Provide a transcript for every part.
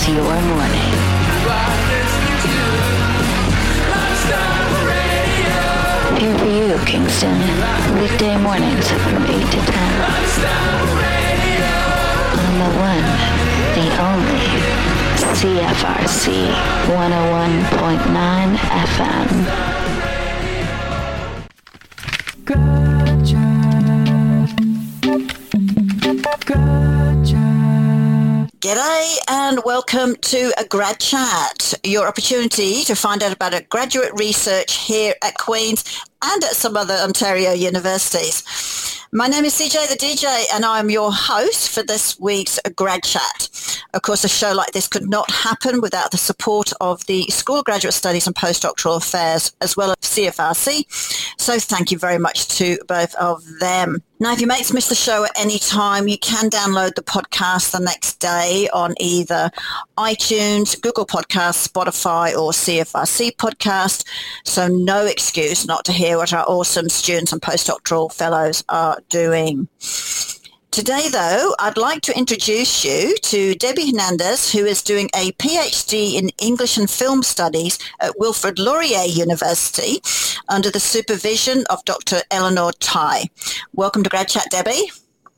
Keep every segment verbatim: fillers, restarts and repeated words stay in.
brightens your morning. Here for you, Kingston. Weekday mornings from eight to ten. On the one, the only, C F R C one oh one point nine F M. Gotcha. Gotcha. G'day and welcome to a Grad Chat, your opportunity to find out about a graduate research here at Queen's and at some other Ontario universities. My name is C J the D J and I'm your host for this week's Grad Chat. Of course, a show like this could not happen without the support of the School of Graduate Studies and Postdoctoral Affairs, as well as C F R C. So thank you very much to both of them. Now, if your mates miss the show at any time, you can download the podcast the next day on either iTunes, Google Podcasts, Spotify, or C F R C Podcast. So no excuse not to hear what our awesome students and postdoctoral fellows are doing. Today, though, I'd like to introduce you to Debbie Hernandez, who is doing a PhD in English and Film Studies at Wilfrid Laurier University under the supervision of Doctor Eleanor Tai. Welcome to Grad Chat, Debbie.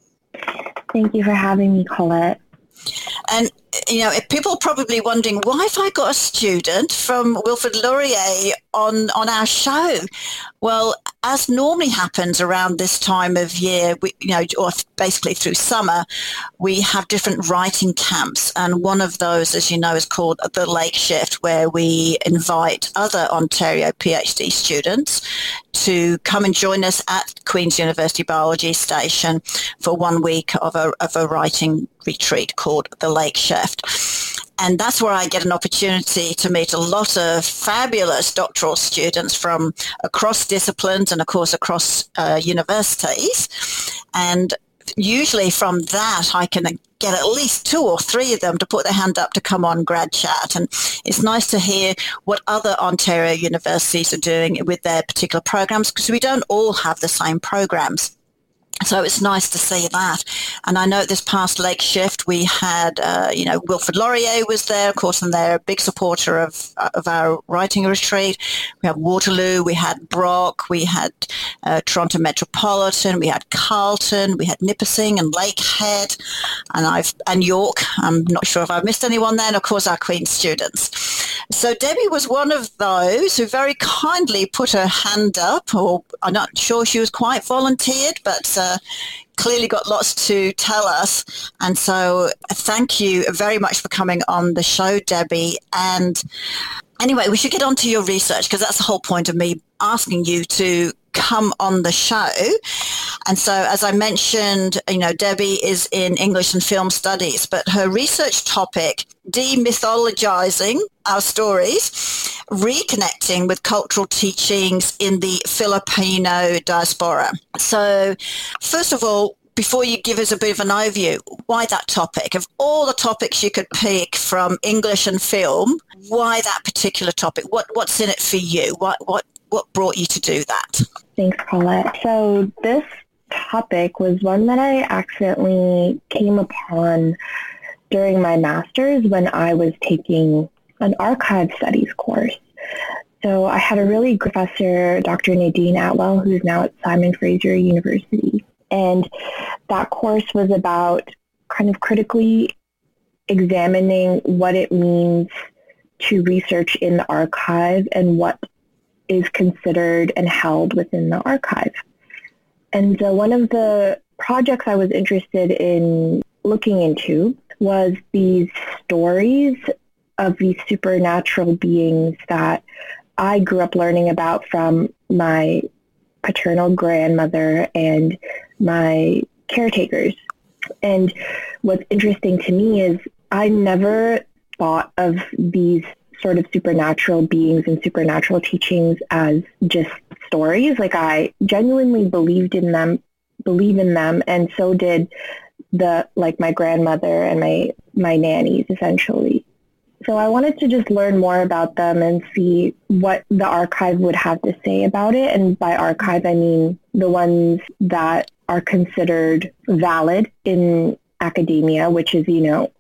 Thank you for having me, Colette. And, you know, people are probably wondering, why have I got a student from Wilfrid Laurier on, on our show? Well, as normally happens around this time of year, we, you know, or basically through summer, we have different writing camps. And one of those, as you know, is called the Lake Shift, where we invite other Ontario PhD students to come and join us at Queen's University Biology Station for one week of a, of a writing retreat called the Lake Shift. And that's where I get an opportunity to meet a lot of fabulous doctoral students from across disciplines and, of course, across uh, universities. And usually from that, I can get at least two or three of them to put their hand up to come on Grad Chat. And it's nice to hear what other Ontario universities are doing with their particular programs, because we don't all have the same programs. So it's nice to see that. And I know this past Lake Shift, we had, uh, you know, Wilfrid Laurier was there, of course, and they're a big supporter of of our writing retreat. We had Waterloo, we had Brock, we had uh, Toronto Metropolitan, we had Carleton, we had Nipissing and Lakehead, and I've and York. I'm not sure if I've missed anyone there, and of course our Queen's students. So Debbie was one of those who very kindly put her hand up, or I'm not sure she was quite volunteered, but uh, clearly got lots to tell us. And so thank you very much for coming on the show, Debbie. And anyway, we should get on to your research, because that's the whole point of me asking you to come on the show. And so, as I mentioned, you know, Debbie is in English and Film Studies, but her research topic, demythologizing our stories, reconnecting with cultural teachings in the Filipino diaspora. So, first of all, before you give us a bit of an overview, why that topic? Of all the topics you could pick from English and film, why that particular topic? What what's in it for you? What what what brought you to do that? Thanks, Paulette. So this topic was one that I accidentally came upon during my master's when I was taking an archive studies course. So I had a really good professor, Doctor Nadine Atwell, who's now at Simon Fraser University. And that course was about kind of critically examining what it means to research in the archive and what is considered and held within the archive. And so one of the projects I was interested in looking into was these stories of these supernatural beings that I grew up learning about from my paternal grandmother and my caretakers. And what's interesting to me is I never thought of these sort of supernatural beings and supernatural teachings as just stories. Like, I genuinely believed in them, believe in them, and so did the like my grandmother and my my nannies, essentially. So I wanted to just learn more about them and see what the archive would have to say about it. And by archive, I mean the ones that are considered valid in academia, which is, you know,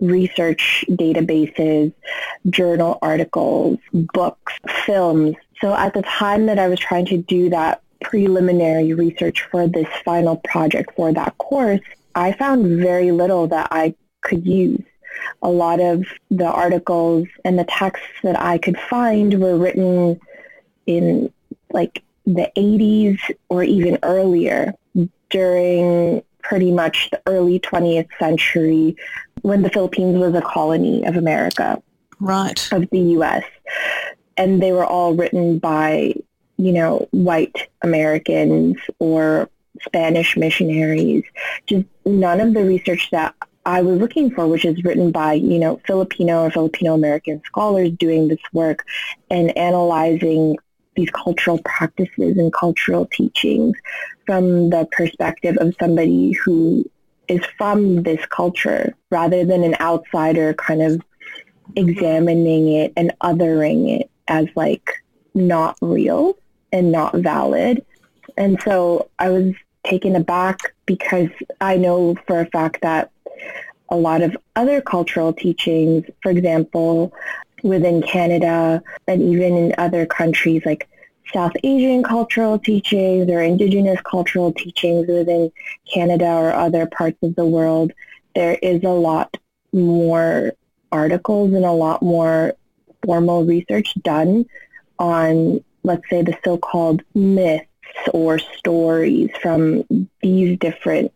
research databases, journal articles, books, films. So at the time that I was trying to do that preliminary research for this final project for that course, I found very little that I could use. A lot of the articles and the texts that I could find were written in like the eighties or even earlier, during pretty much the early twentieth century, when the Philippines was a colony of America, right, of the U S. And they were all written by, you know, white Americans or Spanish missionaries. Just none of the research that I was looking for, which is written by, you know, Filipino or Filipino-American scholars doing this work and analyzing these cultural practices and cultural teachings from the perspective of somebody who is from this culture, rather than an outsider kind of examining it and othering it as like not real and not valid. And so I was taken aback, because I know for a fact that a lot of other cultural teachings, for example, within Canada and even in other countries like South Asian cultural teachings or Indigenous cultural teachings within Canada or other parts of the world, there is a lot more articles and a lot more formal research done on, let's say, the so-called myths or stories from these different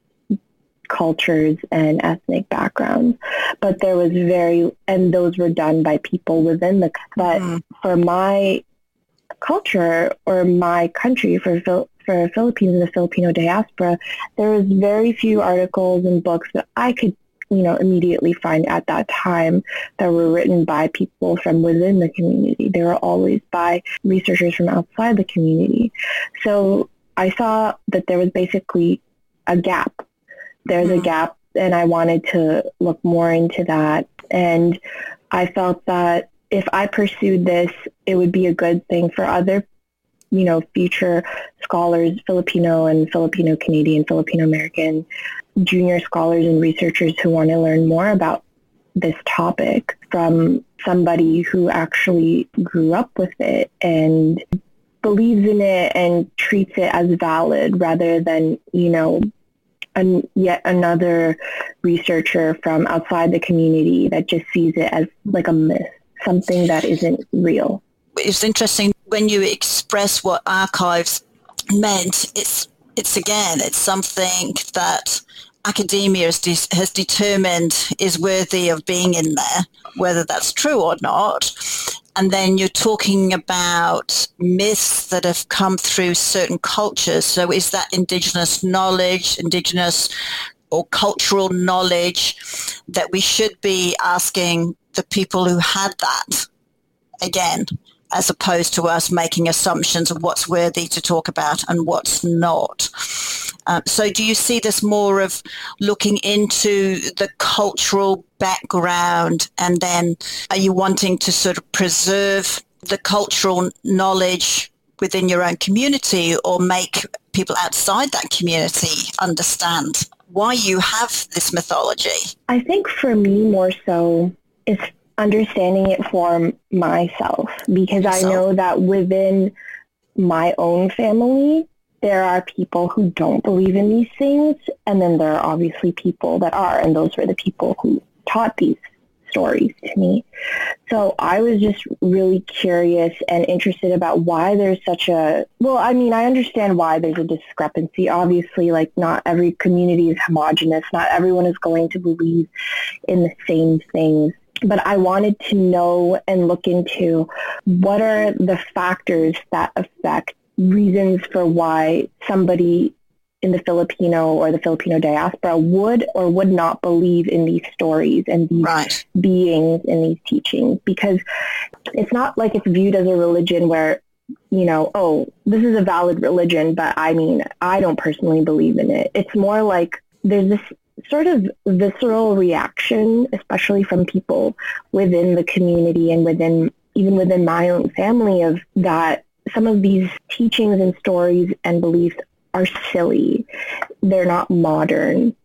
cultures and ethnic backgrounds. But there was very, and those were done by people within the, but mm. for my culture or my country, for for Philippines and the Filipino diaspora, there was very few articles and books that I could, you know, immediately find at that time that were written by people from within the community. They were always by researchers from outside the community. So I saw that there was basically a gap. There's mm. a gap, and I wanted to look more into that. And I felt that if I pursued this, it would be a good thing for other, you know, future scholars, Filipino and Filipino Canadian, Filipino American, junior scholars and researchers who want to learn more about this topic from somebody who actually grew up with it and believes in it and treats it as valid, rather than, you know, an, yet another researcher from outside the community that just sees it as like a myth, something that isn't real. It's interesting when you express what archives meant. It's it's again, it's something that academia has, de- has determined is worthy of being in there, whether that's true or not. And then you're talking about myths that have come through certain cultures. So is that indigenous knowledge, indigenous or cultural knowledge that we should be asking the people who had that again, as opposed to us making assumptions of what's worthy to talk about and what's not. Um, so do you see this more of looking into the cultural background, and then are you wanting to sort of preserve the cultural knowledge within your own community, or make people outside that community understand why you have this mythology? I think for me more so is understanding it for myself, because I know that within my own family, there are people who don't believe in these things, and then there are obviously people that are, and those were the people who taught these stories to me. So I was just really curious and interested about why there's such a, well, I mean, I understand why there's a discrepancy. Obviously, like, not every community is homogenous. Not everyone is going to believe in the same things. But I wanted to know and look into what are the factors that affect reasons for why somebody in the Filipino or the Filipino diaspora would or would not believe in these stories and these right. beings and these teachings. Because it's not like it's viewed as a religion where, you know, oh, this is a valid religion, but I mean, I don't personally believe in it. It's more like there's this sort of visceral reaction, especially from people within the community and within, even within my own family, of that some of these teachings and stories and beliefs are silly. They're not modern.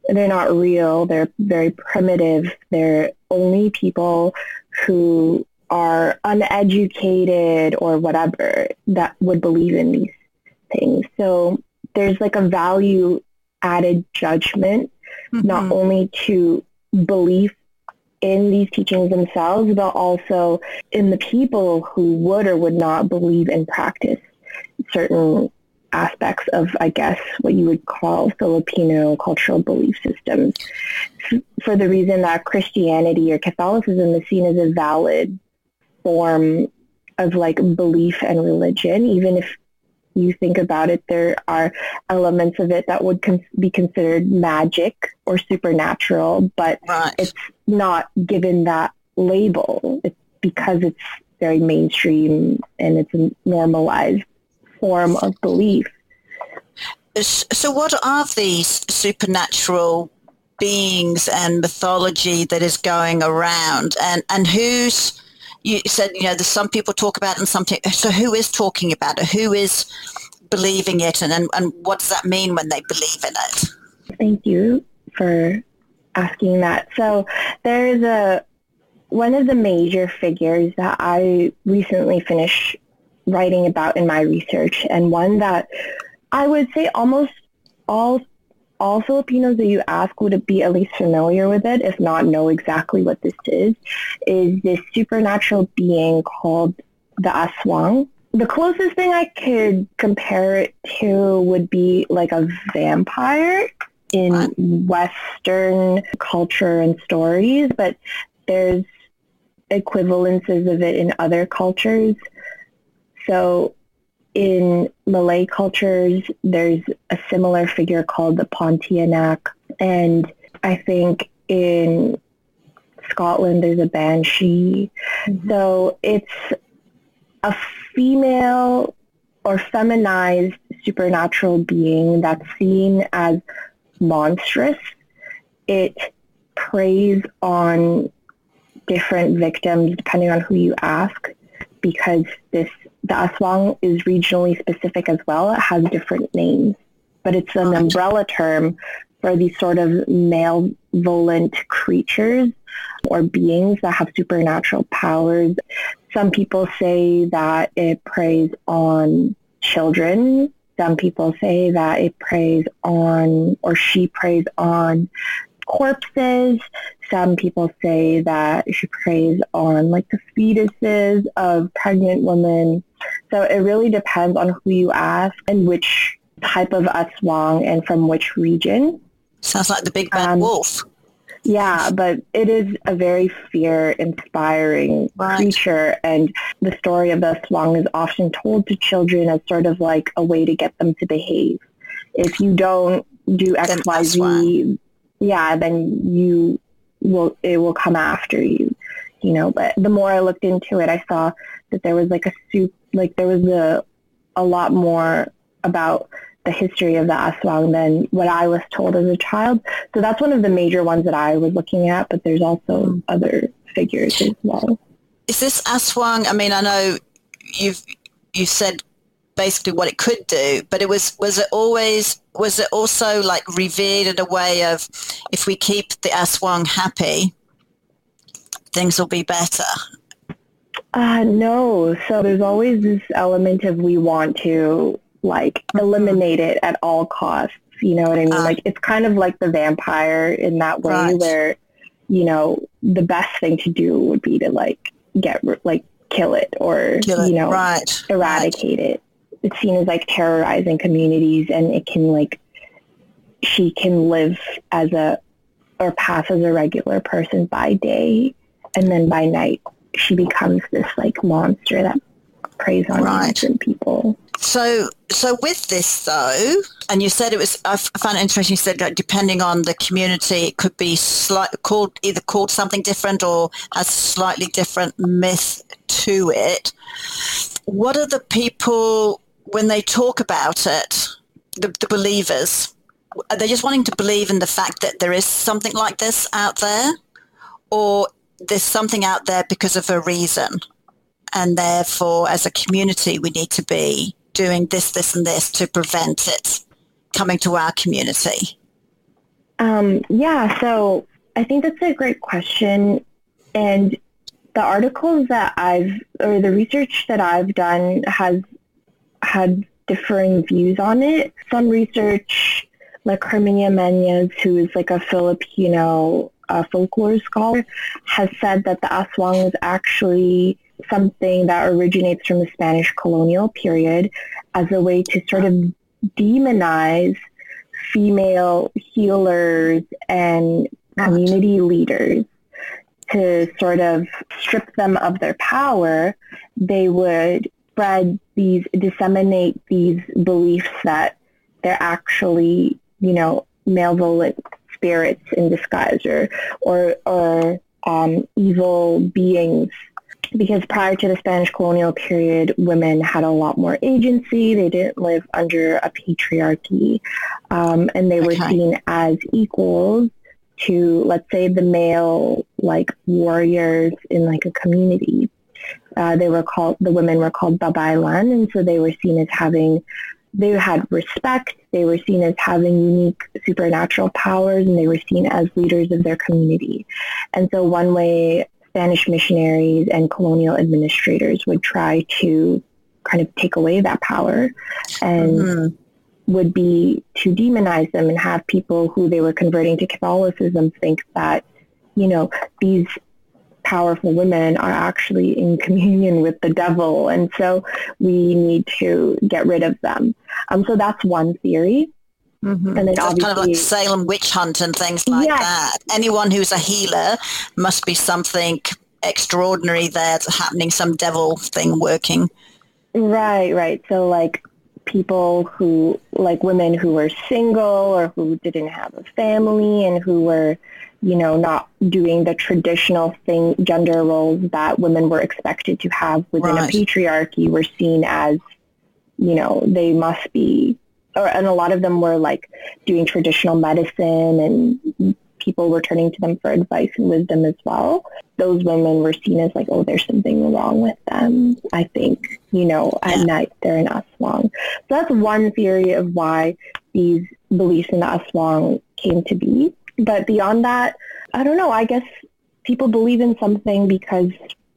they're not real. They're very primitive. They're only people who are uneducated or whatever that would believe in these things. So there's like a value added judgment, mm-hmm. not only to belief in these teachings themselves, but also in the people who would or would not believe and practice certain aspects of, I guess, what you would call Filipino cultural belief systems, for the reason that Christianity or Catholicism is seen as a valid form of like belief and religion. Even if you think about it, there are elements of it that would con- be considered magic or supernatural, but right. it's not given that label. It's because it's very mainstream and it's a normalized form of belief. So what are these supernatural beings and mythology that is going around, and, and who's, you said, you know, there's some people talk about it and some, t- so who is talking about it? Who is believing it, and, and, and what does that mean when they believe in it? Thank you for asking that. So there's a, one of the major figures that I recently finished writing about in my research, and one that I would say almost all all Filipinos that you ask would be at least familiar with it, if not know exactly what this is, is this supernatural being called the Aswang. The closest thing I could compare it to would be like a vampire in Western culture and stories, but there's equivalences of it in other cultures. So in Malay cultures, there's a similar figure called the Pontianak. And I think in Scotland, there's a Banshee. Mm-hmm. So it's a female or feminized supernatural being that's seen as monstrous. It preys on different victims depending on who you ask, because this the Aswang is regionally specific as well. It has different names, but it's an umbrella term for these sort of malevolent creatures or beings that have supernatural powers. Some people say that it preys on children. Some people say that it preys on, or she preys on, corpses. Some people say that she preys on like the fetuses of pregnant women. So it really depends on who you ask and which type of Aswang and from which region. Sounds like the big bad um, wolf. Yeah, but it is a very fear-inspiring right. creature, and the story of the Aswang is often told to children as sort of like a way to get them to behave. If you don't do X, then Y, Z, yeah, then you will, it will come after you, you know. But the more I looked into it, I saw that there was like a soup, like there was a, a lot more about the history of the Aswang than what I was told as a child. So that's one of the major ones that I was looking at, but there's also mm. other figures as well. Is this Aswang, I mean, I know you've you said basically what it could do, but it was was it always was it also like revered in a way of, if we keep the Aswang happy, things will be better? Uh, no. So there's always this element of we want to like eliminate it at all costs. You know what I mean? Uh, like it's kind of like the vampire in that way, right. where, you know, the best thing to do would be to like get like kill it or kill it. you know right. eradicate right. it. It's seen as like terrorizing communities, and it can like she can live as a or pass as a regular person by day, and then by night she becomes this like monster that preys on right. innocent people. So, so with this though, and you said it was, I found it interesting, you said that depending on the community, it could be slight, called, either called something different or has a slightly different myth to it. What are the people, when they talk about it, the, the believers, are they just wanting to believe in the fact that there is something like this out there, or there's something out there because of a reason, and therefore as a community we need to be doing this, this and this to prevent it coming to our community? Um, yeah, so I think that's a great question. And the articles that I've, or the research that I've done has had differing views on it. Some research, like Herminia Menyes, who is like a Filipino uh, folklore scholar, has said that the aswang is actually something that originates from the Spanish colonial period as a way to sort of demonize female healers and community leaders. To sort of strip them of their power, they would spread these, disseminate these beliefs that they're actually, you know, malevolent spirits in disguise, or or, or um, evil beings. Because prior to the Spanish colonial period, women had a lot more agency. They didn't live under a patriarchy, um, and they were okay. seen as equals to, let's say, the male, like, warriors in, like, a community. Uh, they were called, the women were called babaylan, and so they were seen as having, they had respect, they were seen as having unique supernatural powers, and they were seen as leaders of their community. And so one way Spanish missionaries and colonial administrators would try to kind of take away that power and mm-hmm. would be to demonize them and have people who they were converting to Catholicism think that, you know, these powerful women are actually in communion with the devil, and so we need to get rid of them. Um, so that's one theory. Mm-hmm. And then so it's kind of like Salem witch hunt and things like yes. that. Anyone who's a healer must be something extraordinary that's happening, some devil thing working. Right, right. So like people who, like women who were single or who didn't have a family and who were, you know, not doing the traditional thing, gender roles that women were expected to have within right. a patriarchy were seen as, you know, they must be, or, and a lot of them were like doing traditional medicine and people were turning to them for advice and wisdom as well. Those women were seen as like, oh, there's something wrong with them. I think, you know, at yeah. night they're an aswang. So that's one theory of why these beliefs in the aswang came to be. But beyond that, I don't know, I guess people believe in something because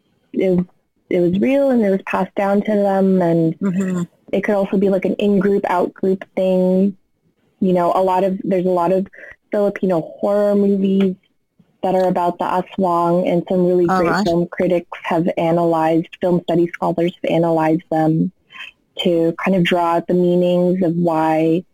it, it was real and it was passed down to them, and mm-hmm. it could also be like an in-group, out-group thing. You know, a lot of, there's a lot of Filipino horror movies that are about the aswang, and some really All great right. film critics have analyzed, film study scholars have analyzed them to kind of draw out the meanings of why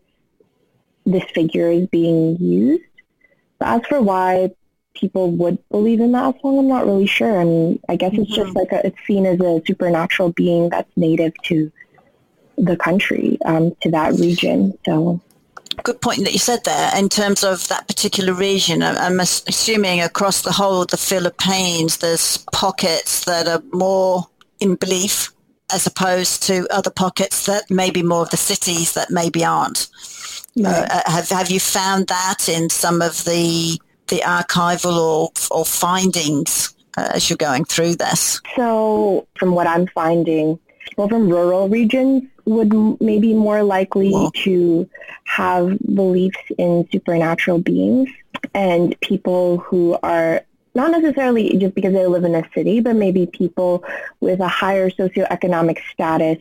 this figure is being used. But as for why people would believe in the aswang, I'm not really sure. I mean, I guess mm-hmm. it's just like a, it's seen as a supernatural being that's native to the country, um, to that region. So, good point that you said there in terms of that particular region. I'm assuming across the whole of the Philippines, there's pockets that are more in belief as opposed to other pockets that may be more of the cities that maybe aren't. Right. Uh, have have you found that in some of the the archival or or findings uh, as you're going through this? So from what I'm finding, people from rural regions would m- maybe more likely well, to have beliefs in supernatural beings, and people who are not necessarily just because they live in a city, but maybe people with a higher socioeconomic status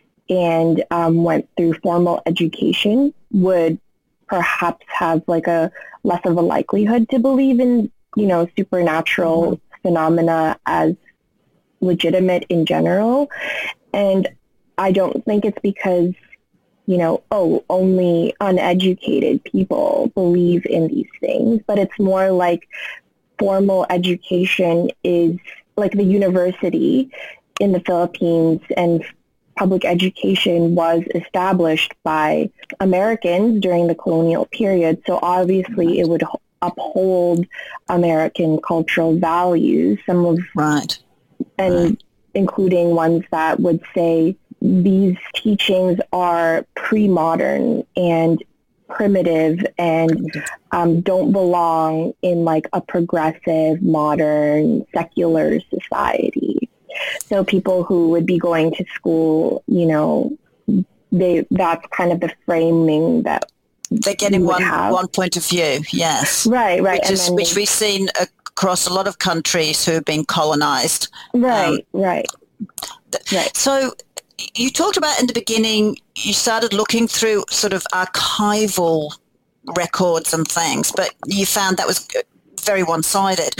and um, went through formal education would perhaps have like a less of a likelihood to believe in, you know, supernatural mm-hmm. phenomena as legitimate in general. And I don't think it's because, you know, oh, only uneducated people believe in these things, but it's more like formal education is like the university in the Philippines, and public education was established by Americans during the colonial period. So obviously it would uphold American cultural values, some of right, and right. including ones that would say these teachings are pre-modern and primitive and um, don't belong in like a progressive, modern, secular society. So people who would be going to school, you know, they that's kind of the framing that they're getting one have. one point of view. Yes, right, right, which, and is, then, which we've seen across a lot of countries who have been colonized. Right, um, right, right. So you talked about in the beginning, you started looking through sort of archival records and things, but you found that was very one-sided.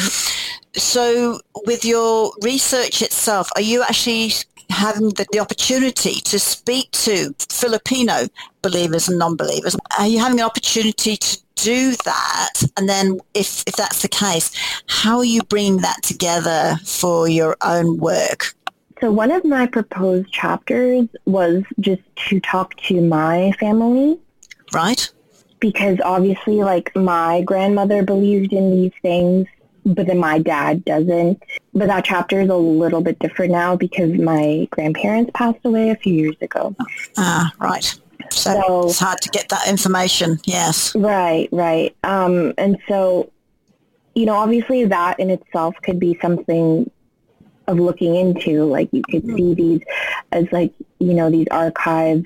So with your research itself, are you actually having the, the opportunity to speak to Filipino believers and non-believers? Are you having an opportunity to do that? And then if, if that's the case, how are you bringing that together for your own work? So one of my proposed chapters was just to talk to my family. Right. Because obviously, like, my grandmother believed in these things, but then my dad doesn't. But that chapter is a little bit different now because my grandparents passed away a few years ago. Ah, right. So, so it's hard to get that information, yes. Right, right. Um, and so, you know, obviously that in itself could be something of looking into. Like, you could see these as, like, you know, these archives.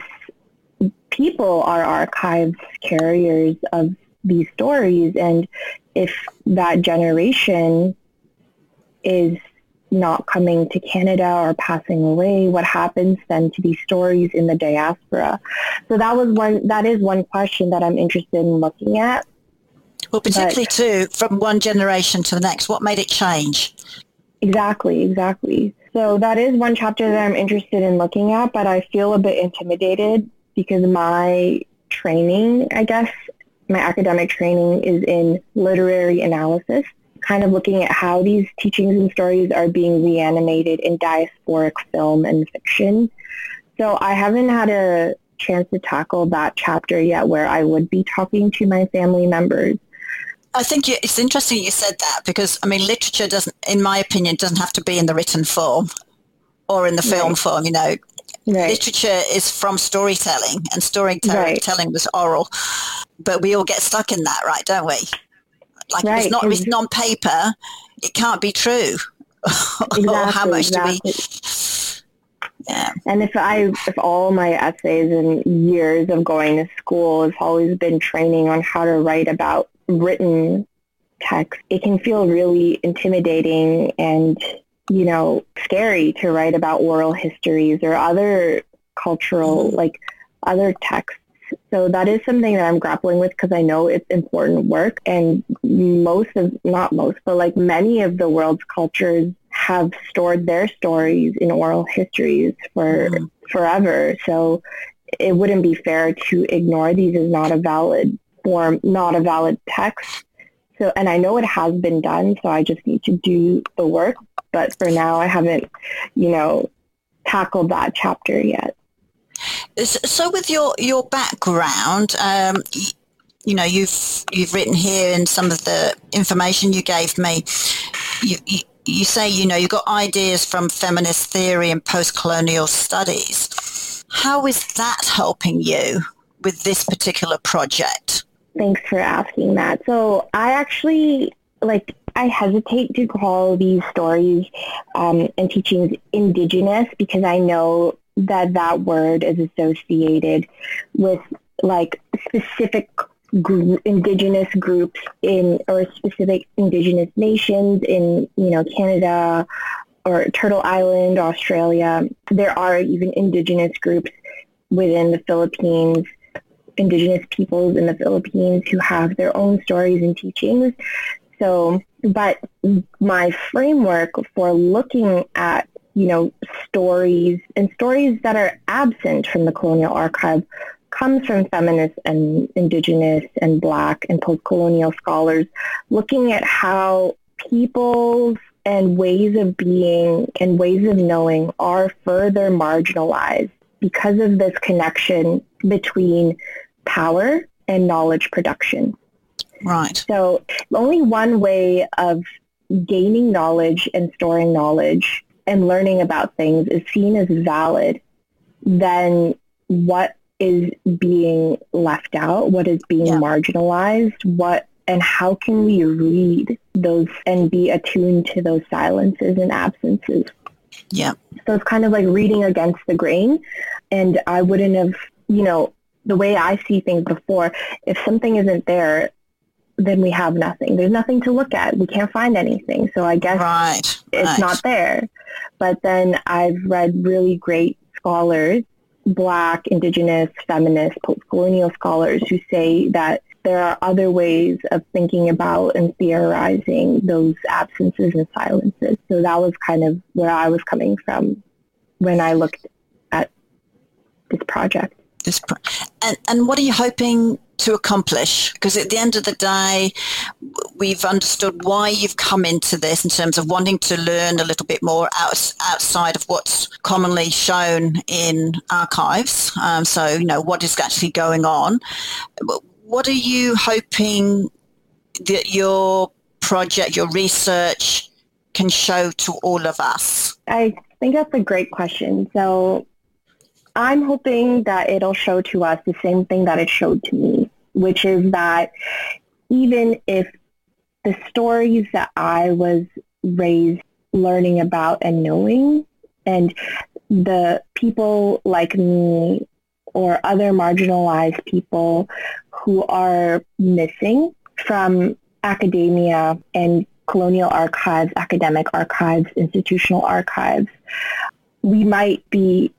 People are archives carriers of these stories, and if that generation is not coming to Canada or passing away, what happens then to these stories in the diaspora? So that was one, that is one question that I'm interested in looking at. Well, particularly but, too, from one generation to the next, what made it change? Exactly, exactly. So that is one chapter that I'm interested in looking at, but I feel a bit intimidated because my training, I guess, my academic training is in literary analysis, kind of looking at how these teachings and stories are being reanimated in diasporic film and fiction. So I haven't had a chance to tackle that chapter yet where I would be talking to my family members. I think it's interesting you said that because, I mean, literature doesn't, in my opinion, doesn't have to be in the written form or in the film right. form, you know. Right. Literature is from storytelling, and storytelling right. was oral. But we all get stuck in that, right, don't we? Like, right. if it's not written on paper, it can't be true. Exactly, or how much exactly. do we... Yeah. And if I, if all my essays and years of going to school has always been training on how to write about written text, it can feel really intimidating and, you know, scary to write about oral histories or other cultural, mm-hmm. like other texts. So that is something that I'm grappling with because I know it's important work, and most of, not most, but like many of the world's cultures have stored their stories in oral histories for mm-hmm. forever. So it wouldn't be fair to ignore these as not a valid form, not a valid text. So, and I know it has been done, so I just need to do the work. But for now, I haven't, you know, tackled that chapter yet. So with your, your background, um, you know, you've you've written here in some of the information you gave me, you, you, you say, you know, you've got ideas from feminist theory and post-colonial studies. How is that helping you with this particular project? Thanks for asking that. So I actually, like, I hesitate to call these stories um, and teachings indigenous because I know that that word is associated with like specific gr- indigenous groups in or specific indigenous nations in, you know, Canada or Turtle Island, Australia. There are even indigenous groups within the Philippines, indigenous peoples in the Philippines who have their own stories and teachings. So, but my framework for looking at, you know, stories and stories that are absent from the colonial archive comes from feminist and indigenous and Black and post-colonial scholars looking at how peoples and ways of being and ways of knowing are further marginalized because of this connection between power and knowledge production. Right. So only one way of gaining knowledge and storing knowledge and learning about things is seen as valid, then what is being left out, what is being yeah. marginalized, what and how can we read those and be attuned to those silences and absences? Yeah. So it's kind of like reading against the grain. And I wouldn't have, you know, the way I see things before, if something isn't there, then we have nothing. There's nothing to look at. We can't find anything. So I guess right, it's right. not there. But then I've read really great scholars, Black, Indigenous, feminist, post-colonial scholars who say that there are other ways of thinking about and theorizing those absences and silences. So that was kind of where I was coming from when I looked at this project. This pro- and, and what are you hoping to accomplish? Because at the end of the day, we've understood why you've come into this in terms of wanting to learn a little bit more out, outside of what's commonly shown in archives. Um, so, you know, what is actually going on. What are you hoping that your project, your research can show to all of us? I think that's a great question. So I'm hoping that it'll show to us the same thing that it showed to me, which is that even if the stories that I was raised learning about and knowing, and the people like me or other marginalized people who are missing from academia and colonial archives, academic archives, institutional archives, we might be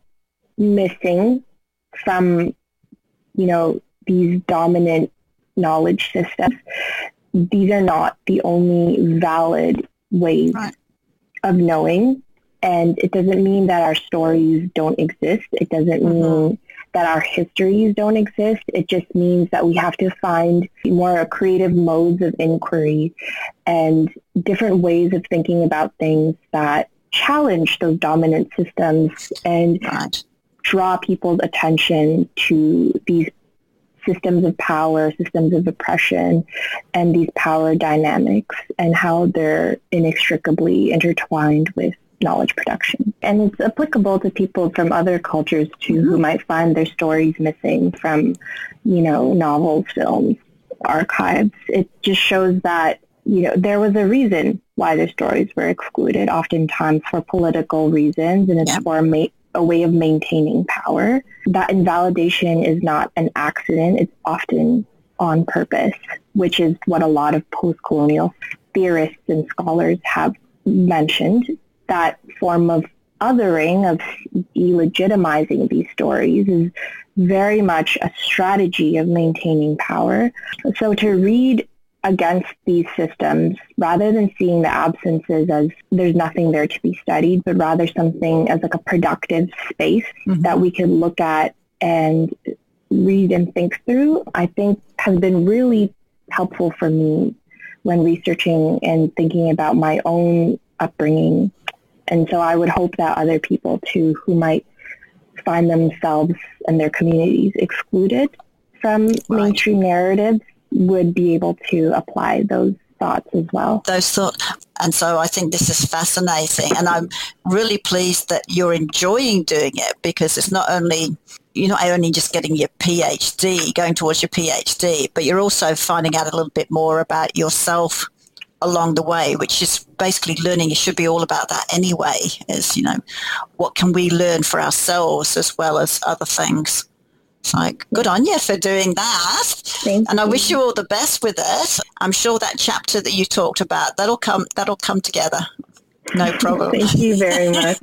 missing from, you know, these dominant knowledge systems. These are not the only valid ways right. of knowing. And it doesn't mean that our stories don't exist. It doesn't mm-hmm. mean that our histories don't exist. It just means that we have to find more creative modes of inquiry and different ways of thinking about things that challenge those dominant systems and right. draw people's attention to these systems of power, systems of oppression, and these power dynamics and how they're inextricably intertwined with knowledge production. And it's applicable to people from other cultures too, who might find their stories missing from, you know, novels, films, archives. It just shows that, you know, there was a reason why their stories were excluded, oftentimes for political reasons, and it's yeah. for a, ma- a way of maintaining power. That invalidation is not an accident. It's often on purpose, which is what a lot of post-colonial theorists and scholars have mentioned. That form of othering, of delegitimizing these stories, is very much a strategy of maintaining power. So to read against these systems, rather than seeing the absences as there's nothing there to be studied, but rather something as like a productive space mm-hmm. that we can look at and read and think through, I think has been really helpful for me when researching and thinking about my own upbringing. And so I would hope that other people too, who might find themselves and their communities excluded from right. mainstream narratives, would be able to apply those thoughts as well. Those thoughts. And so I think this is fascinating. And I'm really pleased that you're enjoying doing it, because it's not only, you're not only just getting your PhD, going towards your PhD, but you're also finding out a little bit more about yourself along the way, which is basically learning. It should be all about that anyway, is, you know, what can we learn for ourselves as well as other things. It's like, good on you for doing that. Thank and I you. wish you all the best with it. I'm sure that chapter that you talked about, that'll come, that'll come together. No problem. Thank you very much.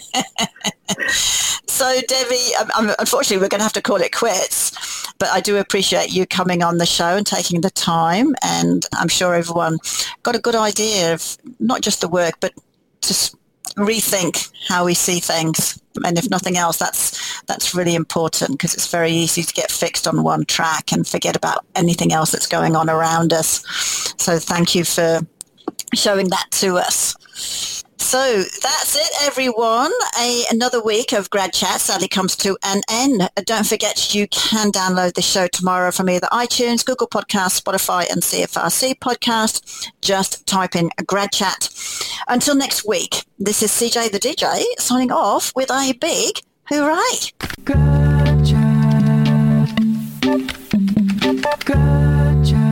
So, Debbie, um, unfortunately, we're going to have to call it quits. But I do appreciate you coming on the show and taking the time. And I'm sure everyone got a good idea of not just the work, but just rethink how we see things. And if nothing else, that's that's really important, because it's very easy to get fixed on one track and forget about anything else that's going on around us. So thank you for showing that to us. So that's it, everyone. A, another week of Grad Chat sadly comes to an end. Don't forget, you can download the show tomorrow from either iTunes, Google Podcasts, Spotify, and C F R C Podcast. Just type in Grad Chat. Until next week, this is C J the D J signing off with a big hooray. Grad Chat. Grad Chat.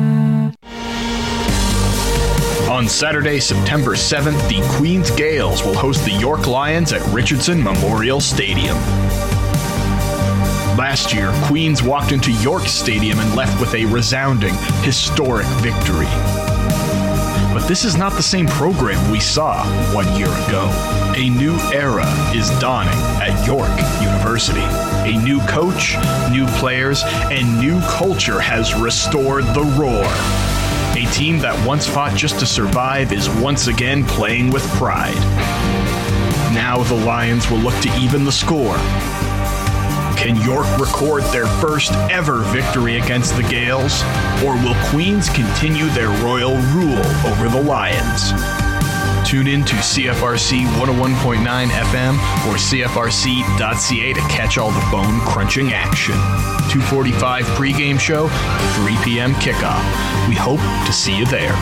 On Saturday, September seventh, the Queens Gales will host the York Lions at Richardson Memorial Stadium. Last year, Queens walked into York Stadium and left with a resounding, historic victory. But this is not the same program we saw one year ago. A new era is dawning at York University. A new coach, new players, and new culture has restored the roar. A team that once fought just to survive is once again playing with pride. Now the Lions will look to even the score. Can York record their first ever victory against the Gales? Or will Queens continue their royal rule over the Lions? Tune in to C F R C one oh one point nine F M or C F R C dot C A to catch all the bone-crunching action. two forty-five pregame show, three p.m. kickoff. We hope to see you there.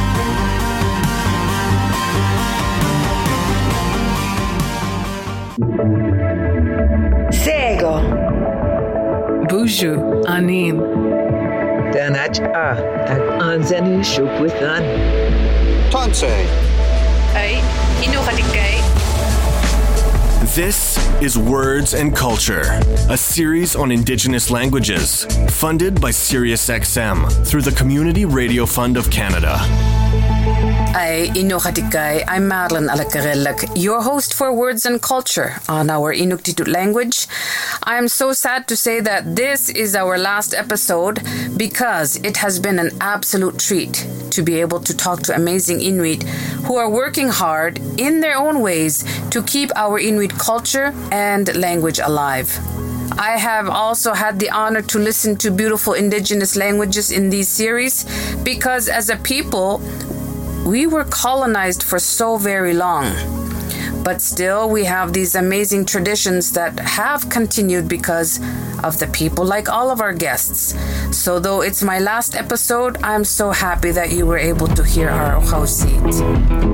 Sego. Buju Anim. Danach A. Ag Anzani Shukwitan. Tansei. Ay, Inukatikay. This is Words and Culture, a series on Indigenous languages, funded by SiriusXM through the Community Radio Fund of Canada. Ay, Inukatikay. I'm Madeline Alakarelak, your host for Words and Culture on our Inuktitut language. I am so sad to say that this is our last episode because it has been an absolute treat to be able to talk to amazing Inuit who are working hard in their own ways to keep our Inuit culture and language alive. I have also had the honor to listen to beautiful Indigenous languages in these series because as a people, we were colonized for so very long. But still, we have these amazing traditions that have continued because of the people, like all of our guests. So though it's my last episode, I'm so happy that you were able to hear our Ohausit.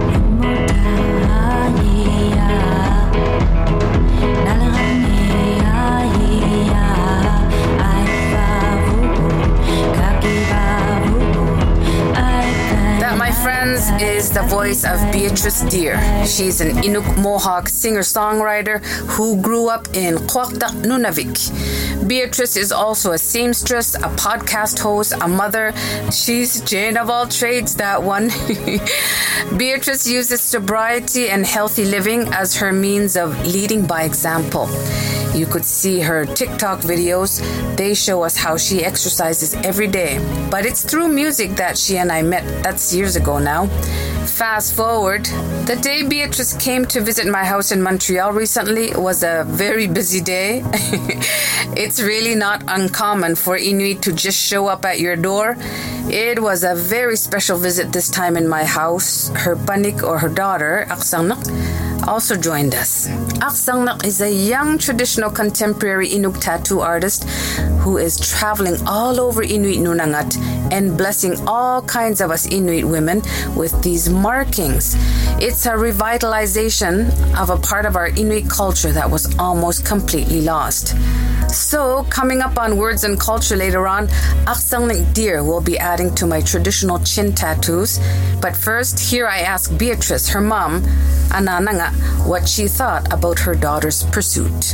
My friends is the voice of Beatrice Deer. She's an Inuk Mohawk singer-songwriter who grew up in Kwakdak, Nunavik. Beatrice is also a seamstress, a podcast host, a mother. She's Jane of all trades, that one. Beatrice uses sobriety and healthy living as her means of leading by example. You could see her TikTok videos. They show us how she exercises every day. But it's through music that she and I met. That's years ago now. Fast forward, the day Beatrice came to visit my house in Montreal recently was a very busy day. It's really not uncommon for Inuit to just show up at your door. It was a very special visit this time in my house. Her panik or her daughter, Aksangnak, also joined us. Aksangnak is a young traditional contemporary Inuk tattoo artist who is traveling all over Inuit Nunangat and blessing all kinds of us Inuit women with these markings. It's a revitalization of a part of our Inuit culture that was almost completely lost. So, coming up on Words and Culture later on, Aksangnak Deer will be adding to my traditional chin tattoos. But first, here I ask Beatrice, her mom, Anananga, what she thought about her daughter's pursuit.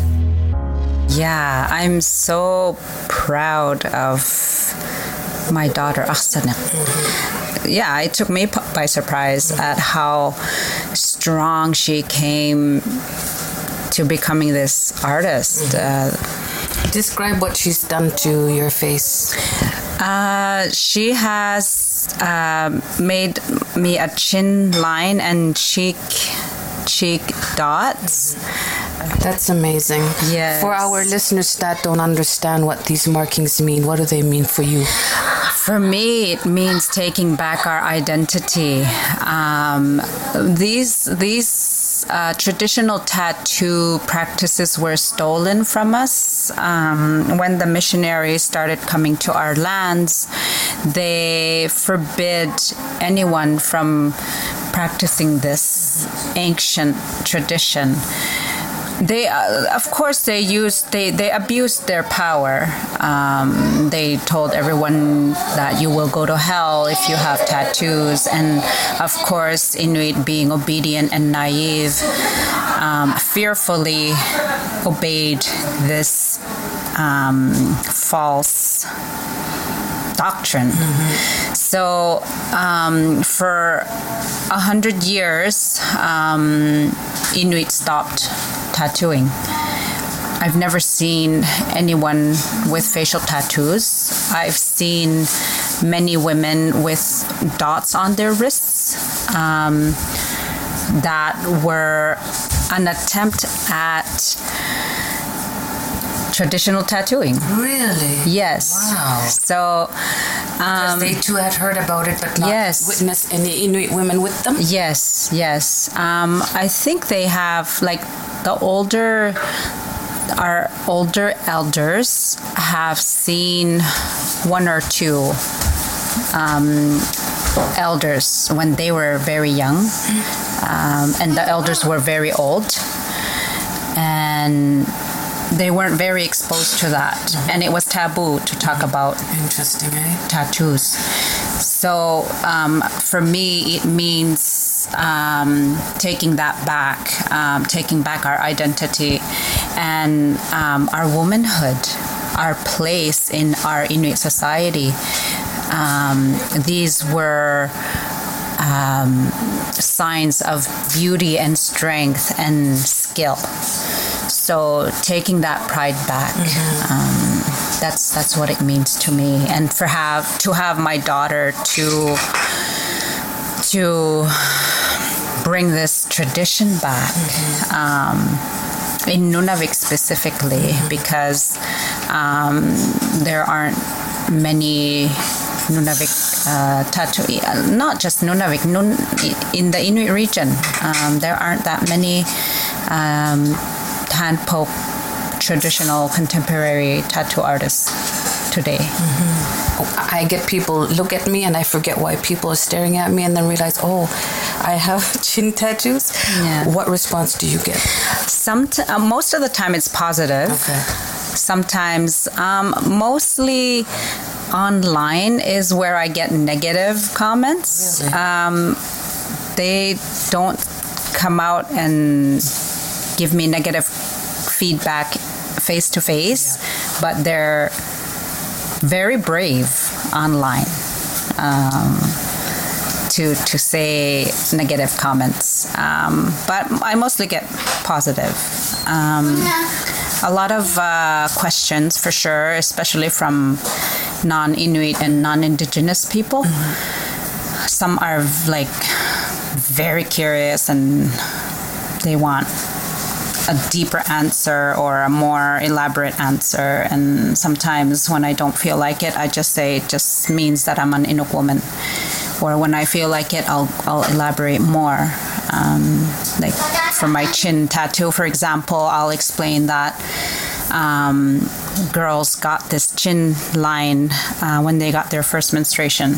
Yeah, I'm so proud of my daughter, Aksangnak. Yeah, it took me by surprise at how strong she came to becoming this artist. Uh, Describe what she's done to your face. Uh, she has uh, made me a chin line and cheek cheek dots. That's amazing. Yes. For our listeners that don't understand what these markings mean, what do they mean for you? For me, it means taking back our identity. Um, these these uh, traditional tattoo practices were stolen from us um, when the missionaries started coming to our lands. They forbid anyone from practicing this ancient tradition. They, uh, of course, they used, they, they abused their power. Um, they told everyone that you will go to hell if you have tattoos. And of course, Inuit being obedient and naive, um, fearfully obeyed this um, false doctrine. Mm-hmm. So um, for a hundred years, um, Inuit stopped tattooing. I've never seen anyone with facial tattoos. I've seen many women with dots on their wrists um, that were an attempt at traditional tattooing. Really? Yes. Wow. So, um, because they too had heard about it, but not yes. witnessed any Inuit women with them? Yes, yes. Um, I think they have, like, the older, our older elders have seen one or two um, elders when they were very young, um, and the elders were very old, and they weren't very exposed to that, mm-hmm. and it was taboo to talk about Interesting, eh? tattoos. So um, for me, it means um, taking that back, um, taking back our identity and um, our womanhood, our place in our Inuit society. Um, these were um, signs of beauty and strength and skill. So taking that pride back, mm-hmm. um, that's that's what it means to me. And for have to have my daughter to to bring this tradition back, mm-hmm. um, in Nunavik specifically, mm-hmm. because um, there aren't many Nunavik uh, tattoo, not just Nunavik, Nun, in the Inuit region, um, there aren't that many um, hand poke traditional contemporary tattoo artists today. Mm-hmm. I get people look at me and I forget why people are staring at me and then realize, oh, I have chin tattoos. Yeah. What response do you get? Some t- uh, most of the time it's positive. Okay. Sometimes, um, mostly online is where I get negative comments. Really? Um, they don't come out and give me negative feedback face to face, but they're very brave online um, to to say negative comments. Um, but I mostly get positive. Um, a lot of uh, questions for sure, especially from non-Inuit and non-Indigenous people. Mm-hmm. Some are like very curious and they want a deeper answer or a more elaborate answer. And sometimes when I don't feel like it, I just say it just means that I'm an Inuk woman. Or when I feel like it, I'll I'll elaborate more. Um, like for my chin tattoo, for example, I'll explain that um, girls got this chin line uh, when they got their first menstruation.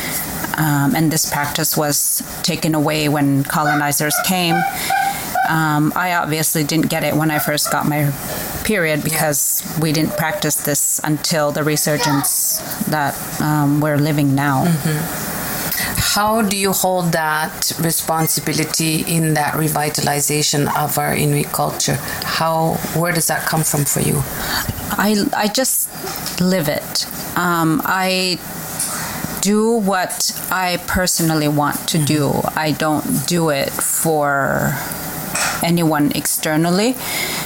Um, and this practice was taken away when colonizers came. Um, I obviously didn't get it when I first got my period because we didn't practice this until the resurgence that um, we're living now. Mm-hmm. How do you hold that responsibility in that revitalization of our Inuit culture? How, where does that come from for you? I, I just live it. Um, I do what I personally want to do. I don't do it for anyone externally.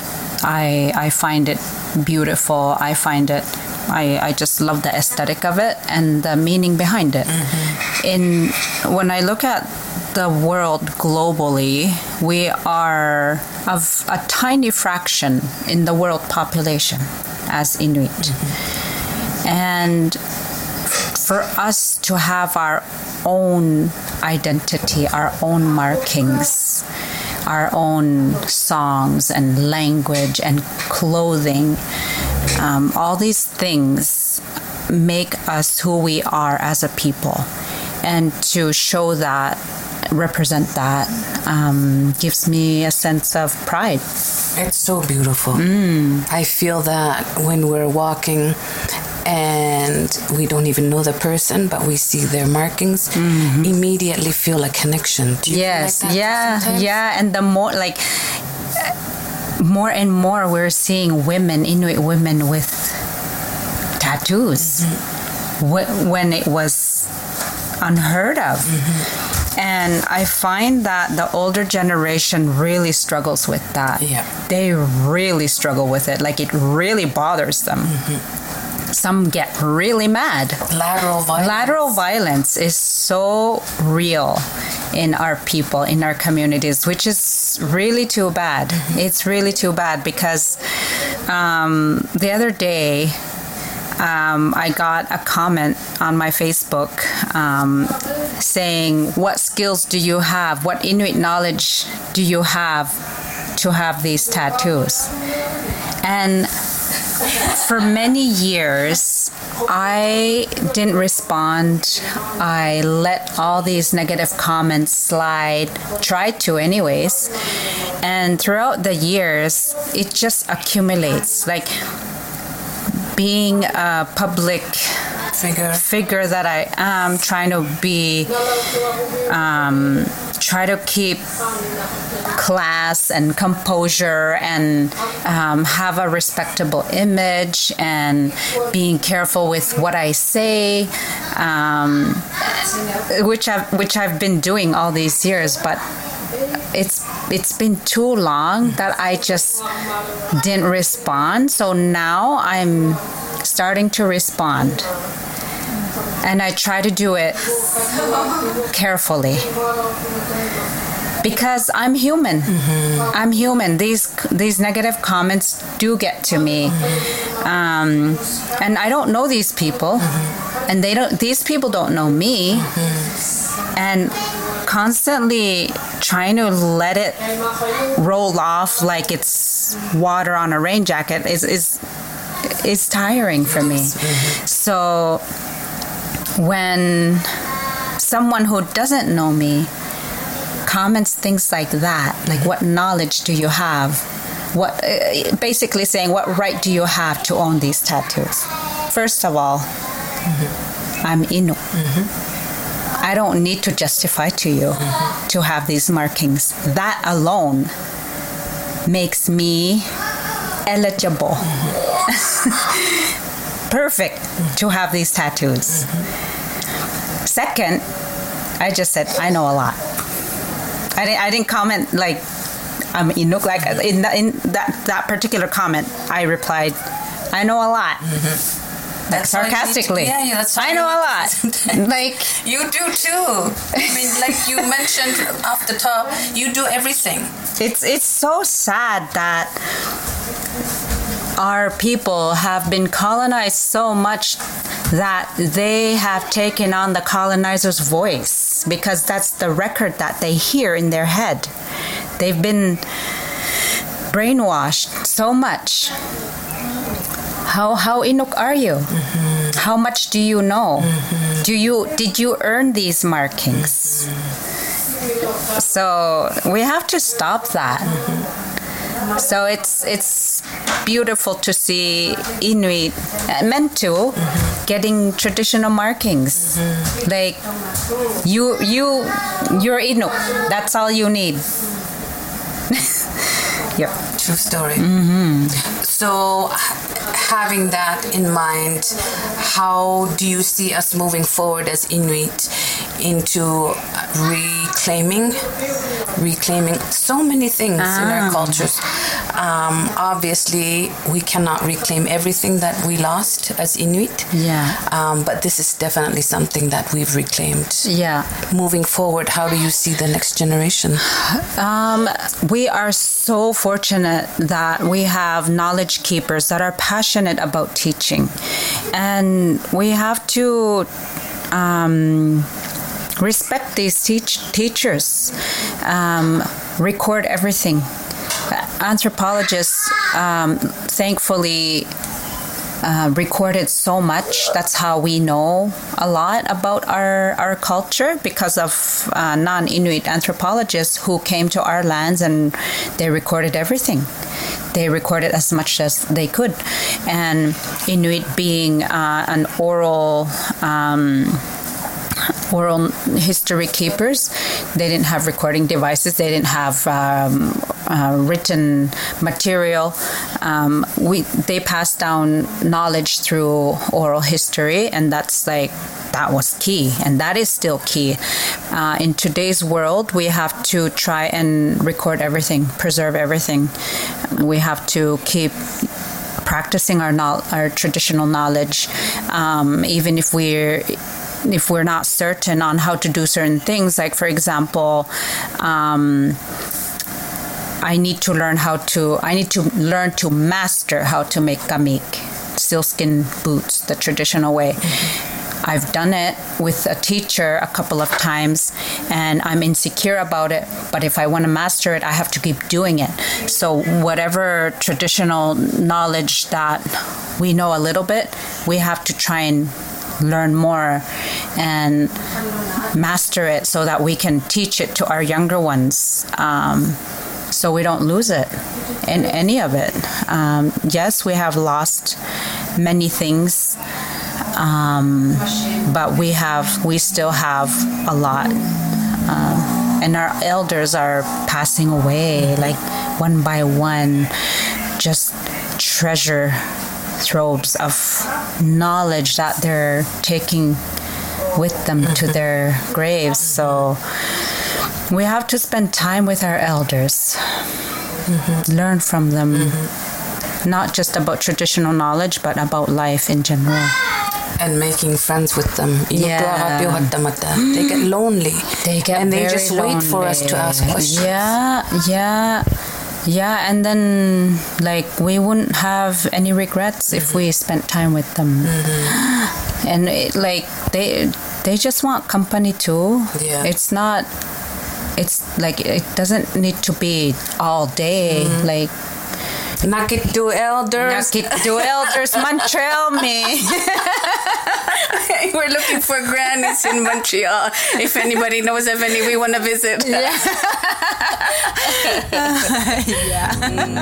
I I find it beautiful. I find it I, I just love the aesthetic of it and the meaning behind it. Mm-hmm. In when I look at the world globally, we are of a tiny fraction in the world population as Inuit. Mm-hmm. And for us to have our own identity, our own markings, our own songs and language and clothing, um, all these things make us who we are as a people. And to show that, represent that, um, gives me a sense of pride. It's so beautiful. Mm. I feel that when we're walking and we don't even know the person, but we see their markings, mm-hmm. immediately feel a connection. Do you yes, feel like that yeah, sometimes? yeah. And the more, like, more and more we're seeing women, Inuit women with tattoos mm-hmm. when it was unheard of. Mm-hmm. And I find that the older generation really struggles with that. Yeah. They really struggle with it. Like, it really bothers them. Mm-hmm. Some get really mad. Lateral violence. Lateral violence is so real in our people, in our communities, which is really too bad. Mm-hmm. It's really too bad because um, the other day, Um, I got a comment on my Facebook um, saying, what skills do you have? What Inuit knowledge do you have to have these tattoos? And for many years, I didn't respond. I let all these negative comments slide, tried to anyways. And throughout the years, it just accumulates. Like, being a public figure figure that I am, trying to be, um, try to keep class and composure and um, have a respectable image and being careful with what I say, um, which I've which I've been doing all these years, but it's it's been too long that I just didn't respond. So now I'm starting to respond, and I try to do it carefully because I'm human. Mm-hmm. I'm human. These these negative comments do get to me, mm-hmm. um, and I don't know these people, mm-hmm. and they don't. These people don't know me, mm-hmm. and constantly trying to let it roll off like it's water on a rain jacket is is is tiring for me. So when someone who doesn't know me comments things like that, like, what knowledge do you have? What basically saying, what right do you have to own these tattoos? First of all, mm-hmm. I'm Innu. Mm-hmm. I don't need to justify to you mm-hmm. to have these markings. That alone makes me eligible, mm-hmm. perfect mm-hmm. to have these tattoos. Mm-hmm. Second, I just said, I know a lot. I didn't, I didn't comment like, I'm Inuk. Like, in, the, in that, that particular comment, I replied, I know a lot. Mm-hmm. That's sarcastically. To, yeah, yeah, that's I know a lot. Like, you do too. I mean, like you mentioned off the top, you do everything. It's it's so sad that our people have been colonized so much that they have taken on the colonizer's voice, because that's the record that they hear in their head. They've been brainwashed so much. How how Inuk are you? Mm-hmm. How much do you know? Mm-hmm. Do you did you earn these markings? Mm-hmm. So we have to stop that. Mm-hmm. So it's it's beautiful to see Inuit, meant to, mm-hmm. getting traditional markings. Mm-hmm. Like, you you you're Inuk. That's all you need. Yep. True story. Mm-hmm. So, having that in mind, how do you see us moving forward as Inuit into reclaiming, reclaiming so many things ah. in our cultures? Um, obviously, we cannot reclaim everything that we lost as Inuit. Yeah. Um, but this is definitely something that we've reclaimed. Yeah. Moving forward, how do you see the next generation? Um, we are so fortunate that we have knowledge keepers that are passionate about teaching, and we have to um, respect these teach- teachers, um, record everything. Anthropologists, um, thankfully, uh, recorded so much. That's how we know a lot about our, our culture, because of uh, non-Inuit anthropologists who came to our lands and they recorded everything. They recorded as much as they could. And Inuit being uh, an oral um, oral history keepers. They didn't have recording devices. They didn't have um, uh, written material. Um, we they passed down knowledge through oral history, and that's like that was key, and that is still key. Uh, in today's world, we have to try and record everything, preserve everything. We have to keep practicing our no- our traditional knowledge, um, even if we're if we're not certain on how to do certain things. Like, for example, um, I need to learn how to I need to learn to master how to make kamik, sealskin boots, the traditional way. Mm-hmm. I've done it with a teacher a couple of times, and I'm insecure about it. But if I want to master it, I have to keep doing it. So whatever traditional knowledge that we know a little bit, we have to try and learn more and master it so that we can teach it to our younger ones, um, so we don't lose it in any of it. Um, yes, we have lost many things. Um, but we have, we still have a lot, um, and our elders are passing away, like one by one. Just treasure troves of knowledge that they're taking with them to their graves. So we have to spend time with our elders, mm-hmm. learn from them, mm-hmm. not just about traditional knowledge, but about life in general. And making friends with them. Yeah. They get lonely. They get and they very just wait lonely. for us to ask questions. Yeah, yeah, yeah. And then, like, we wouldn't have any regrets mm-hmm. if we spent time with them. Mm-hmm. And it, like, they they just want company too. Yeah. It's not. It's like it doesn't need to be all day. Mm-hmm. Like. Nakit do elders. Nakit do elders, Montreal me. We're looking for grannies in Montreal. If anybody knows of any, we want to visit. Yeah. yeah.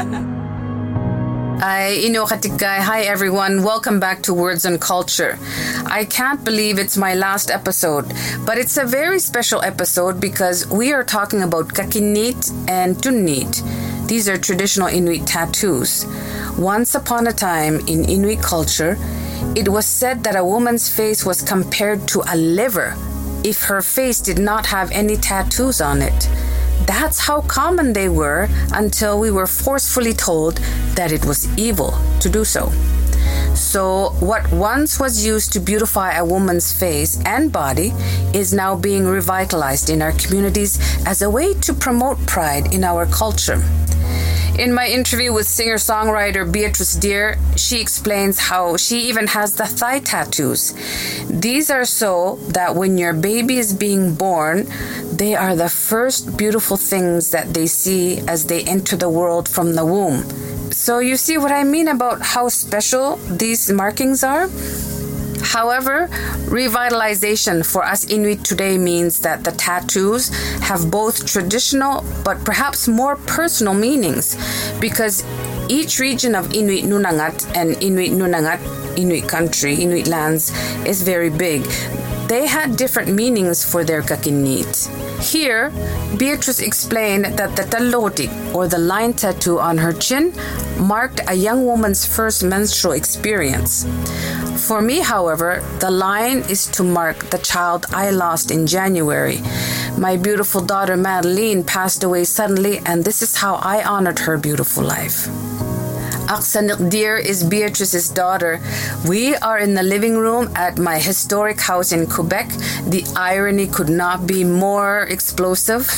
Ay, ino katigay. Hi everyone, welcome back to Words and Culture. I can't believe it's my last episode, but it's a very special episode because we are talking about kakinit and tunnit. These are traditional Inuit tattoos. Once upon a time in Inuit culture, it was said that a woman's face was compared to a liver if her face did not have any tattoos on it. That's how common they were until we were forcefully told that it was evil to do so. So what once was used to beautify a woman's face and body is now being revitalized in our communities as a way to promote pride in our culture. In my interview with singer-songwriter Beatrice Deer, she explains how she even has the thigh tattoos. These are so that when your baby is being born, they are the first beautiful things that they see as they enter the world from the womb. So you see what I mean about how special these markings are? However, revitalization for us Inuit today means that the tattoos have both traditional but perhaps more personal meanings, because each region of Inuit Nunangat and Inuit Nunangat, Inuit country, Inuit lands, is very big. They had different meanings for their kakinit. Here, Beatrice explained that the taloti, or the line tattoo on her chin, marked a young woman's first menstrual experience. For me, however, the line is to mark the child I lost in January. My beautiful daughter Madeline passed away suddenly, and this is how I honored her beautiful life. Aksanik Deer is Beatrice's daughter. We are in the living room at my historic house in Quebec. The irony could not be more explosive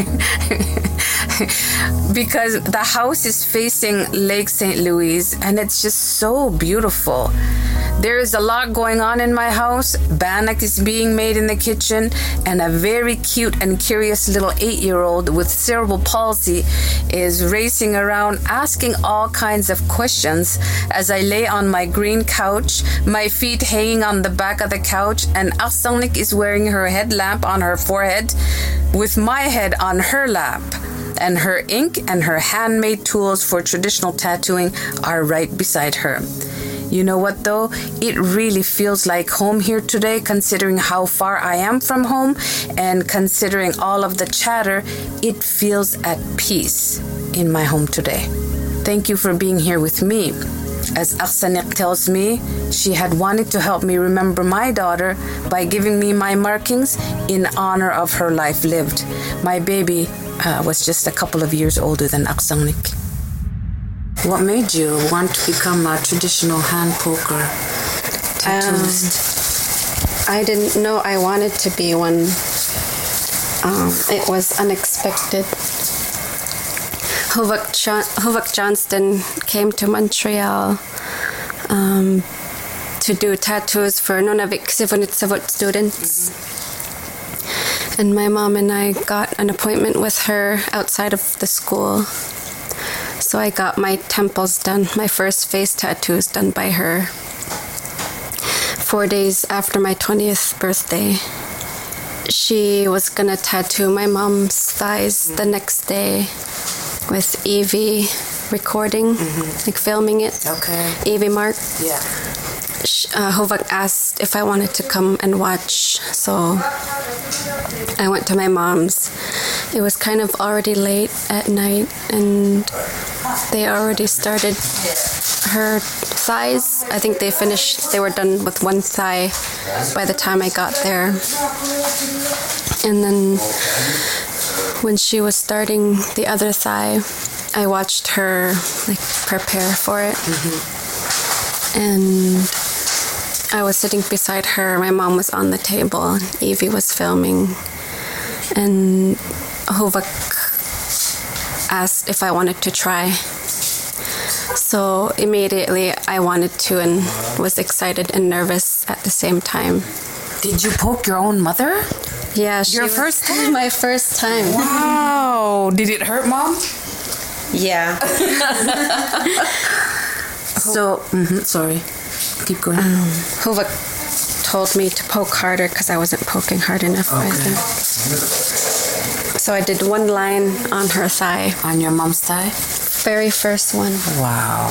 because the house is facing Lake Saint Louis, and it's just so beautiful. There is a lot going on in my house. Bannock is being made in the kitchen, and a very cute and curious little eight-year-old with cerebral palsy is racing around asking all kinds of questions as I lay on my green couch, my feet hanging on the back of the couch, and Arsangnik is wearing her headlamp on her forehead with my head on her lap. And her ink and her handmade tools for traditional tattooing are right beside her. You know what though? It really feels like home here today, considering how far I am from home and considering all of the chatter. It feels at peace in my home today. Thank you for being here with me. As Aksanik tells me, she had wanted to help me remember my daughter by giving me my markings in honor of her life lived. My baby uh, was just a couple of years older than Aksanik. What made you want to become a traditional hand poker tattooist? Um, I didn't know I wanted to be one. Um, it was unexpected. Huvak, John- Huvak Johnston came to Montreal um, to do tattoos for Nunavik Sivunit students. Mm-hmm. And my mom and I got an appointment with her outside of the school. So I got my temples done, my first face tattoos done by her four days after my twentieth birthday. She was going to tattoo my mom's thighs the next day with Evie recording, mm-hmm. like filming it. Okay. Evie Mark. Yeah. Uh, Hovak asked if I wanted to come and watch, so I went to my mom's. It was kind of already late at night, and they already started her thighs. I think they finished, they were done with one thigh by the time I got there. And then when she was starting the other thigh, I watched her like prepare for it. Mm-hmm. And I was sitting beside her. My mom was on the table. Evie was filming. And Hovak asked if I wanted to try. So immediately I wanted to and was excited and nervous at the same time. Did you poke your own mother? Yeah, she your first time? My first time. Wow. Did it hurt, Mom? Yeah. So, mm-hmm, sorry. Keep going. Um, Hovak told me to poke harder because I wasn't poking hard enough. Okay. I think. So I did one line on her thigh. On your mom's thigh? Very first one. Wow.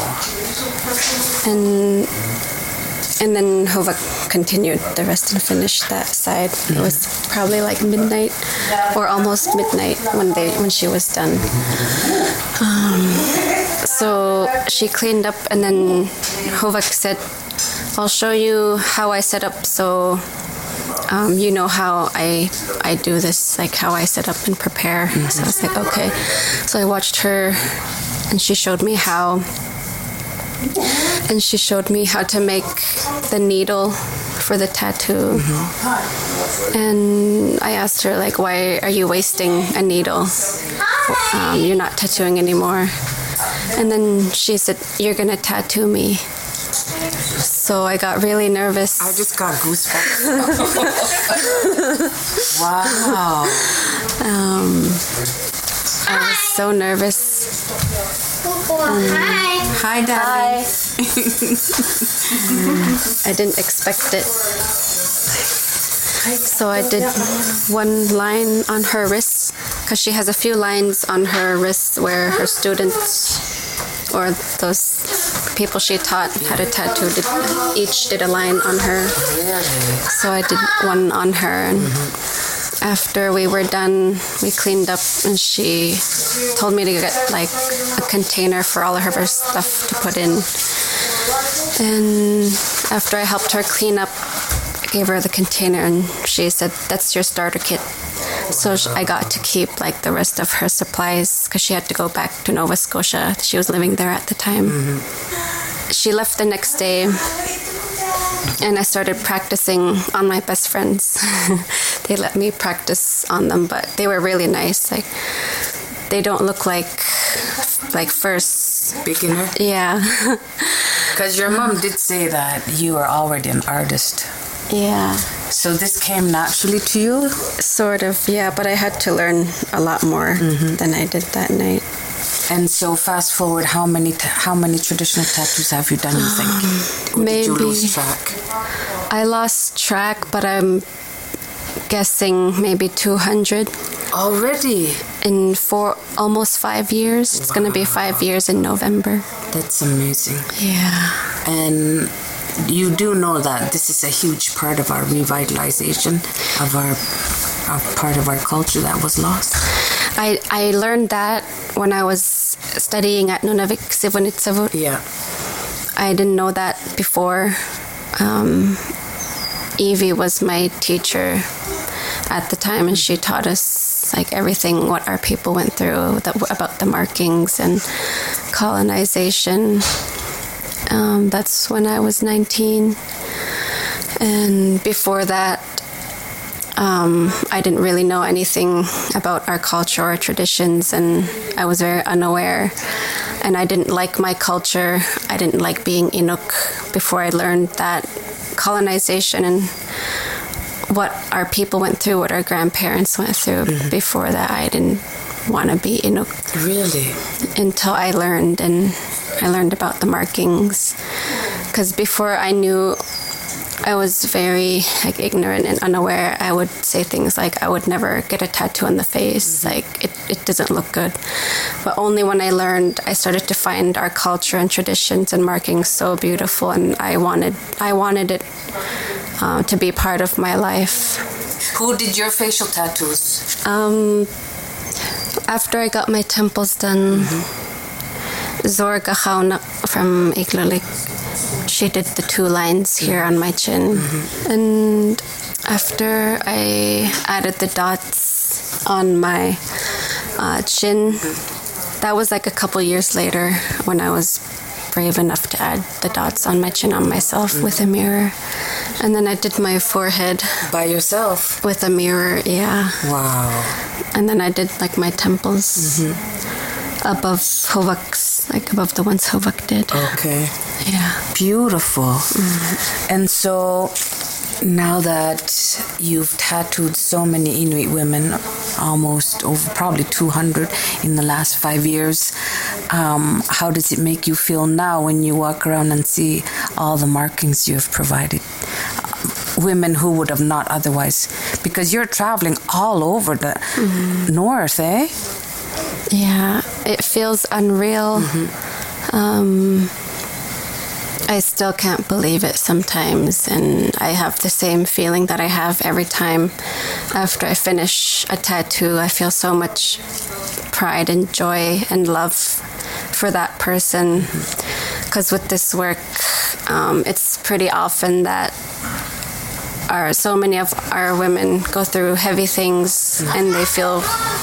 And and then Hovak continued the rest and finished that side. Mm-hmm. It was probably like midnight or almost midnight when they when she was done. Um, so she cleaned up, and then Hovak said, I'll show you how I set up so um, you know how I I do this, like how I set up and prepare. Mm-hmm. So I was like, okay. So I watched her, and she showed me how. And she showed me how to make the needle for the tattoo. Mm-hmm. And I asked her, like, why are you wasting a needle? Um, you're not tattooing anymore. And then she said, you're going to tattoo me. So I got really nervous. I just got goosebumps. Wow. Um, I was so nervous. Um, Hi, Daddy. Hi. um, I didn't expect it. So I did one line on her wrist, because she has a few lines on her wrists where her students or those people she taught how to tattoo did, each did a line on her. So I did one on her, and after we were done, we cleaned up, and she told me to get like a container for all of her stuff to put in. And after I helped her clean up, I gave her the container, and she said, that's your starter kit. So I got to keep like the rest of her supplies, because she had to go back to Nova Scotia. She was living there at the time. Mm-hmm. She left the next day, and I started practicing on my best friends. They let me practice on them, but they were really nice. Like, they don't look like like first beginner. Yeah. Because your mom did say that you were already an artist. Yeah. So this came naturally to you? Sort of, yeah. But I had to learn a lot more mm-hmm. than I did that night. And so fast forward, how many ta- how many traditional tattoos have you done, you think? Um, maybe. Did you lose track? I lost track, but I'm guessing maybe two hundred. Already? In four, almost five years. It's wow. going to be five years in November. That's amazing. Yeah. And you do know that this is a huge part of our revitalization of our of part of our culture that was lost. I, I learned that when I was studying at Nunavik Sivunitsavut. Yeah. I didn't know that before. Um, Evie was my teacher at the time, and she taught us like everything what our people went through the, about the markings and colonization. Um, that's when I was nineteen, and before that um, I didn't really know anything about our culture or traditions, and I was very unaware, and I didn't like my culture. I didn't like being Inuk before I learned that colonization and what our people went through, what our grandparents went through. Mm-hmm. Before that, I didn't want to be Inuk. Really? Until I learned, and I learned about the markings. Because before I knew, I was very like ignorant and unaware. I would say things like, I would never get a tattoo on the face. Mm-hmm. Like, it, it doesn't look good. But only when I learned, I started to find our culture and traditions and markings so beautiful, and I wanted, I wanted it uh, to be part of my life. Who did your facial tattoos? Um, after I got my temples done, mm-hmm. Zorga Khauna from Igloolik, she did the two lines here on my chin. Mm-hmm. And after I added the dots on my uh, chin, mm-hmm. that was like a couple years later when I was brave enough to add the dots on my chin on myself mm-hmm. with a mirror. And then I did my forehead. By yourself? With a mirror, yeah. Wow. And then I did like my temples mm-hmm. above Hovak's, like above the ones Hovak did. Okay. Yeah. Beautiful. Mm-hmm. And so now that you've tattooed so many Inuit women, almost over probably two hundred in the last five years, um, how does it make you feel now when you walk around and see all the markings you have provided? Women who would have not otherwise, because you're traveling all over the mm-hmm. north, eh? Yeah, it feels unreal. Mm-hmm. Um, I still can't believe it sometimes, and I have the same feeling that I have every time after I finish a tattoo. I feel so much pride and joy and love for that person, because with this work, um, it's pretty often that our, so many of our women go through heavy things, and they feel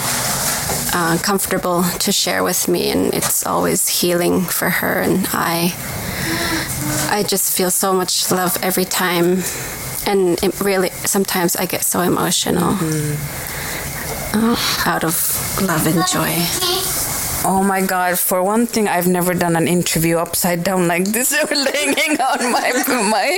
uh, comfortable to share with me, and it's always healing for her and I. I just feel so much love every time, and it really, sometimes I get so emotional mm-hmm. uh, out of love and joy. Oh my God, for one thing, I've never done an interview upside down like this, or hanging on my, my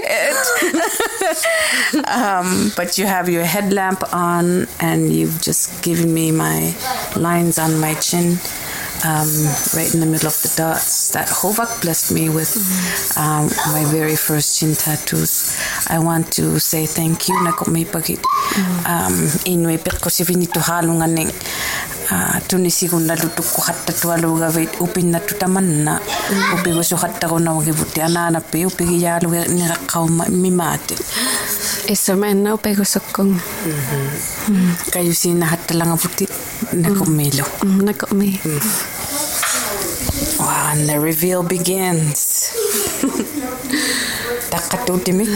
head. um, but you have your headlamp on, and you've just given me my lines on my chin. Um, right in the middle of the dots that Hovak blessed me with, um, my very first chin tattoos. I want to say thank you. Nako may pagit inwe pekko sivini to halunganing tunisi ko nalutuk ko hatta to alugavit upin na tutamanna upi ko so hatta ko na wagibuti anana pe upi yalu ni rakaw mimate. Eso man na upi ko sokong. Kayo sina hatta lang abuti nako milo. Nako me. Wow, and the reveal begins. Takatutimik.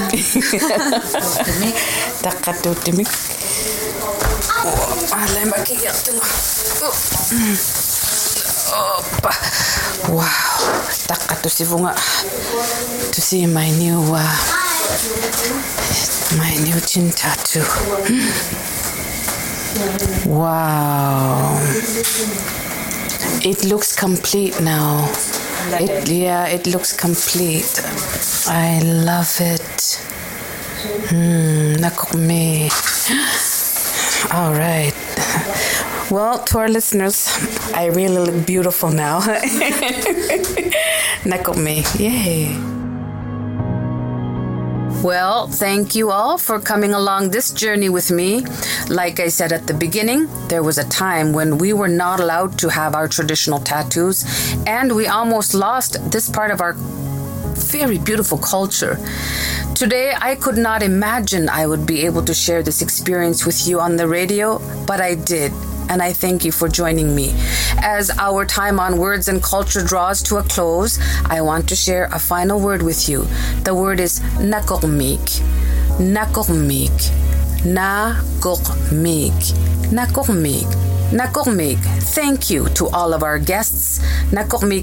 Takatutimik. Oh, alay makikita mo. Opa. Wow. Takatusivo nga. To see my new, uh, my new chin tattoo. Wow. It looks complete now. It, yeah, it looks complete. I love it. Hmm, nakukme. All right. Well, to our listeners, I really look beautiful now. Nakukme. Yay. Well, thank you all for coming along this journey with me. Like I said at the beginning, there was a time when we were not allowed to have our traditional tattoos, and we almost lost this part of our very beautiful culture. Today, I could not imagine I would be able to share this experience with you on the radio, but I did. And I thank you for joining me. As our time on Words and Culture draws to a close, I want to share a final word with you. The word is nakormik. Nakormik. Nakormik. Nakormik. Nakormik. Thank you to all of our guests. Nakormik